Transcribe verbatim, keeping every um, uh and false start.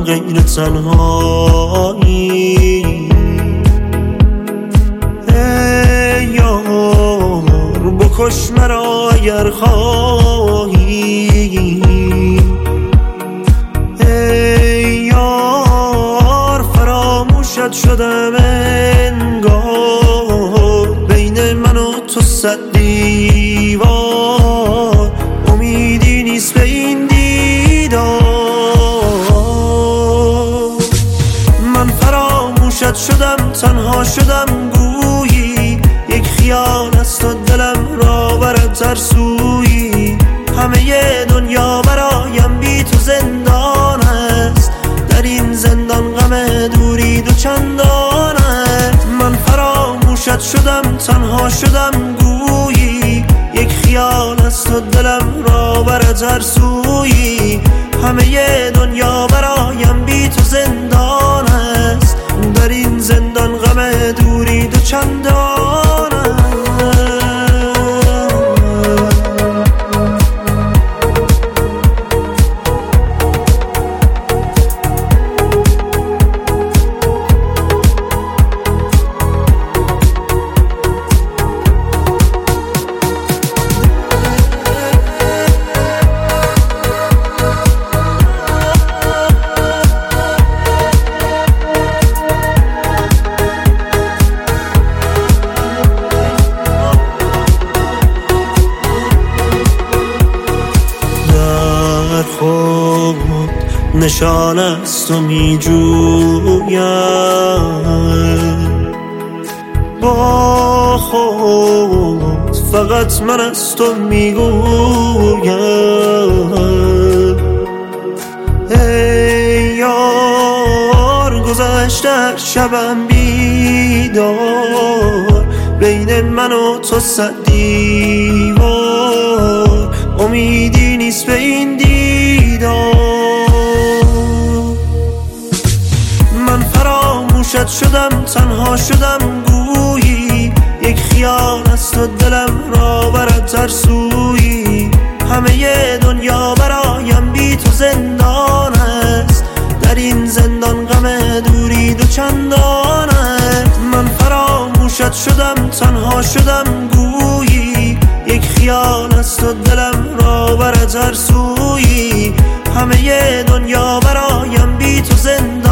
غیر تنهایی. ای یار بکش مرا اگر خواهی، ای یار فراموشت شدم انگار، بین من و تو صد دیوار، امیدی نیست به این دیدار. من فراموشت شدم، تنها شدم، گویی یک خیال است و دلم را برد ترسویی. همه دنیا برایم بی تو زندان است، در این زندان غم دوری دو چندان است. من فراموشت شدم، تنها شدم، گویی یک خیال است و دلم را برد ترسویی. همه دنیا برایم بی تو زندان است، در این زندان غم دوری دو چندان است. خود نشان است و می جویم، با خود فقط من است و می گویم. ای یار گذشته شبم بیدار، بین من و تو صد دیوار، امیدی نیست به این دیدار. من فراموشت شدم، تنها شدم، گویی یک خیال است و دلم را برد ترسویی. همه دنیا برایم بی تو زندان است، در این زندان غم دوری دو چندان است. من فراموشت شدم، تنها شدم، گویی یک خیال است و دلم را برد ترسویی. همه دنیا برایم بی تو زندان